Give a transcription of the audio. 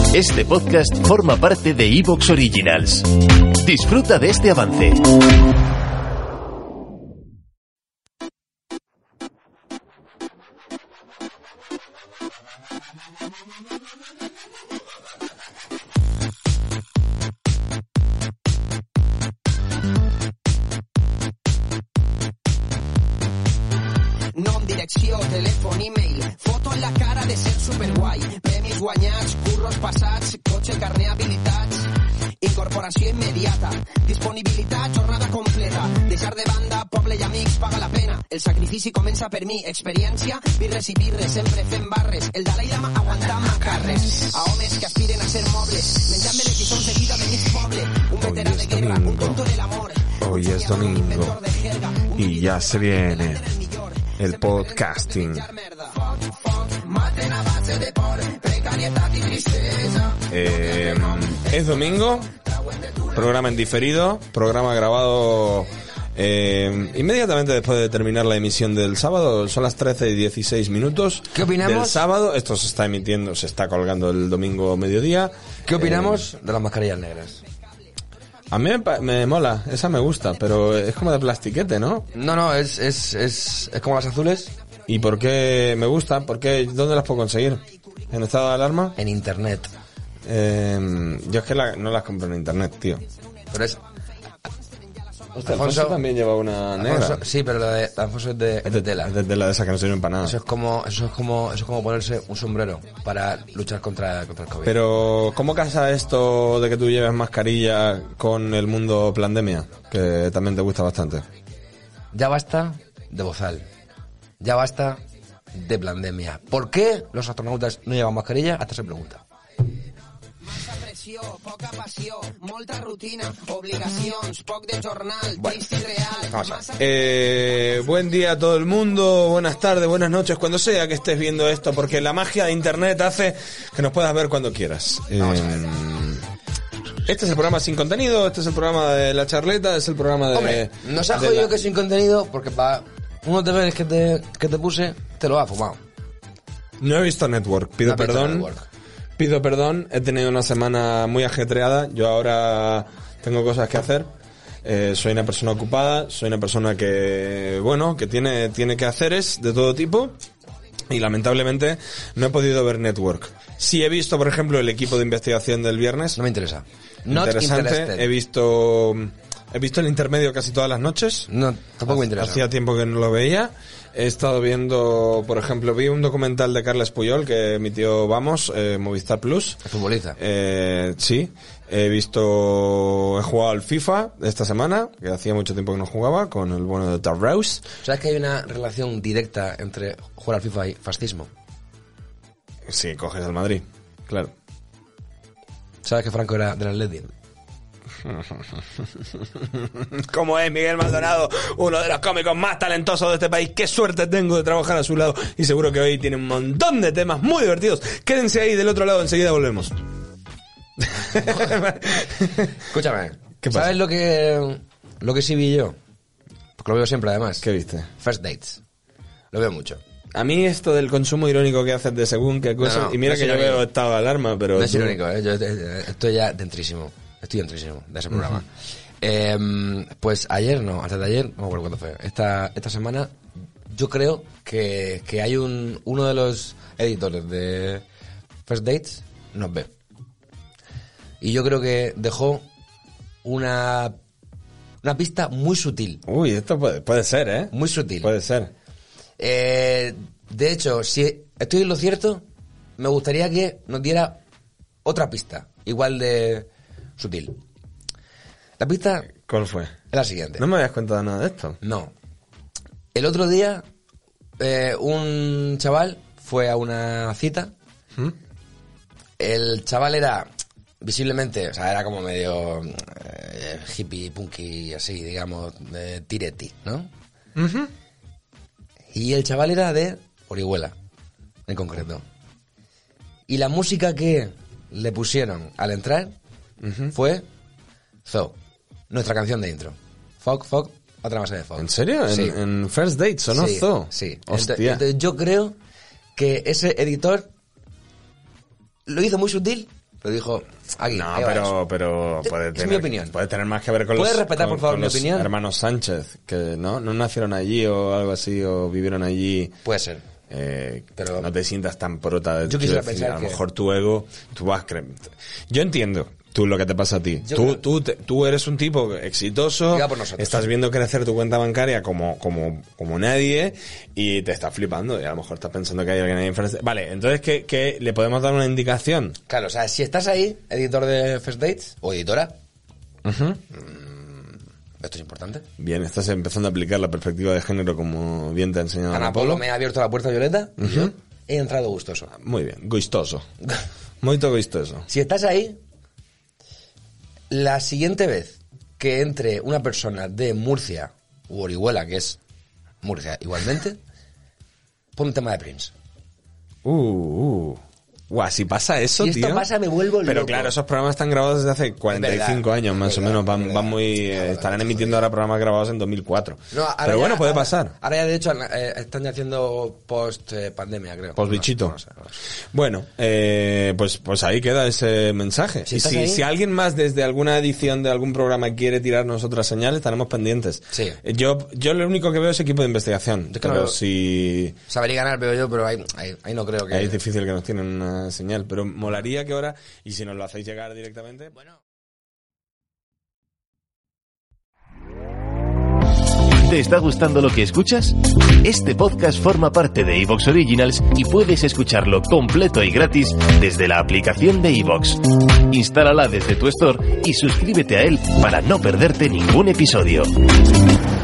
Este podcast forma parte de Evox Originals. Disfruta de este avance. Nom, direcció, telèfon, e-mail, foto en la cara de ser superguai, premis guanyats, curros passats, cotxe, carné, habilitats, incorporació immediata, disponibilitat, jornada completa, deixar de banda, poble i amics, paga la pena, el sacrifici comença per mi, experiència, birres i birres, sempre fent barres, el Dalai Lama aguantant macarres, a homes que aspiren a ser mobles, menjant-me les lliçons de vida de mig poble, un veterà de guerra, un tonto del amor. Hoy es domingo y ya se viene el podcasting. Es domingo, programa en diferido, programa grabado inmediatamente después de terminar la emisión del sábado. Son las 13:16. ¿Qué opinamos? Del sábado. Esto se está emitiendo, se está colgando el domingo mediodía. ¿Qué opinamos de las mascarillas negras? A mí me mola, esa me gusta, pero es como de plastiquete, ¿no? No, es como las azules. ¿Y por qué me gusta? ¿Dónde las puedo conseguir? ¿En estado de alarma? En internet. Yo es que no las compro en internet, tío. Pero es... Hostia, Alfonso también lleva una negra. Sí, pero la de Alfonso es de tela. Es de tela de esa que no sirven para nada. Eso es como ponerse un sombrero para luchar contra el COVID. Pero, ¿cómo casa esto de que tú lleves mascarilla con el mundo pandemia? Que también te gusta bastante. Ya basta de bozal. Ya basta de pandemia. ¿Por qué los astronautas no llevan mascarilla? Hasta se pregunta. Poca passió, molta rutina, obligacions, poc de jornal, trist i real. Vamos a ver. Buen día a todo el mundo, buenas tardes, buenas noches, cuando sea que estés viendo esto, porque la magia de internet hace que nos puedas ver cuando quieras. Este es el programa sin contenido, este es el programa de la charleta, es el programa de... Hombre, nos ha jodido que sin contenido, porque para unos deberes que te puse, te lo ha fumado. No he visto Network, pido perdón. Pido perdón, he tenido una semana muy ajetreada, yo ahora tengo cosas que hacer, soy una persona ocupada, soy una persona que tiene quehaceres de todo tipo y lamentablemente no he podido ver Network. Sí he visto, por ejemplo, el equipo de investigación del viernes. No me interesa. Interesante, he visto el intermedio casi todas las noches. No, tampoco me interesa. Hacía tiempo que no lo veía. He estado viendo, por ejemplo, vi un documental de Carles Puyol que emitió Movistar Plus. ¿El futbolista? Sí. He jugado al FIFA esta semana, que hacía mucho tiempo que no jugaba, con el bueno de Tarrous. ¿Sabes que hay una relación directa entre jugar al FIFA y fascismo? Sí, coges al Madrid, claro. ¿Sabes que Franco era del Atleti? ¿Cómo es Miguel Maldonado? Uno de los cómicos más talentosos de este país. Qué suerte tengo de trabajar a su lado. Y seguro que hoy tiene un montón de temas muy divertidos. Quédense ahí del otro lado, enseguida volvemos. Escúchame, ¿qué pasa? ¿Sabes lo que sí vi yo? Porque lo veo siempre además. ¿Qué viste? First Dates. Lo veo mucho. A mí esto del consumo irónico que haces de según qué cosas... No, y mira no que yo veo estado de alarma, pero... No es irónico, yo estoy ya dentrísimo. Estoy dentrísimo de ese programa. Pues ayer, no, antes de ayer, no me acuerdo cuándo fue. Esta semana, yo creo que hay uno de los editores de First Dates nos ve. Y yo creo que dejó una pista muy sutil. Uy, esto puede ser, ¿eh? Muy sutil. Puede ser. De hecho, si estoy en lo cierto, me gustaría que nos diera otra pista, igual de sutil. La pista... ¿Cuál fue? Es la siguiente. ¿No me habías contado nada de esto? No. El otro día, un chaval fue a una cita. El chaval era visiblemente, o sea, era como medio hippie, punky, así, digamos, tiretti, ¿no? Uh-huh. Y el chaval era de Orihuela, en concreto. Y la música que le pusieron al entrar fue Zoo, nuestra canción de intro. Fog, otra base de Fog. ¿En serio? Sí. ¿En First Dates sonó sí, Zoo? Sí. Hostia. Entonces yo creo que ese editor lo hizo muy sutil pero dijo, aquí, No, ahí va eso. pero puede Es tener, mi opinión. puede tener más que ver con ¿Puedes los, respetar, por favor, con mi los opinión? hermanos Sánchez, que no nacieron allí o algo así, o vivieron allí. Puede ser. Pero no te sientas tan prota de yo quisiera decir, pensar a lo que... mejor tu ego, tú vas yo entiendo tú lo que te pasa a ti. Tú eres un tipo exitoso, estás viendo crecer tu cuenta bancaria como nadie y te está flipando y a lo mejor estás pensando que hay alguien ahí enfrente. Vale, entonces ¿qué le podemos dar una indicación? Claro, o sea, si estás ahí, editor de First Dates o editora, esto es importante. Bien, estás empezando a aplicar la perspectiva de género como bien te ha enseñado Ana Polo me ha abierto la puerta violeta y yo he entrado gustoso. Muy bien, gustoso. Muy gustoso. Si estás ahí, la siguiente vez que entre una persona de Murcia u Orihuela, que es Murcia igualmente, pon un tema de Prince. Guau, si pasa eso, si tío. esto pasa, me vuelvo loco. Pero claro, esos programas están grabados desde hace 45 años, más o menos. Van muy... estarán emitiendo ahora programas grabados en 2004. No, pero bueno, puede pasar. Ahora ya, de hecho, están ya haciendo post-pandemia, creo. Post-bichito. No sé. Bueno, pues ahí queda ese mensaje. Si alguien más desde alguna edición de algún programa quiere tirarnos otras señales, estaremos pendientes. Sí. Yo lo único que veo es equipo de investigación. Pero si... Saber y ganar veo yo, pero ahí no creo que... Ahí es difícil que nos tienen una señal, pero molaría que ahora, y si nos lo hacéis llegar directamente, bueno. ¿Te está gustando lo que escuchas? Este podcast forma parte de Evox Originals y puedes escucharlo completo y gratis desde la aplicación de Evox. Instálala desde tu store y suscríbete a él para no perderte ningún episodio.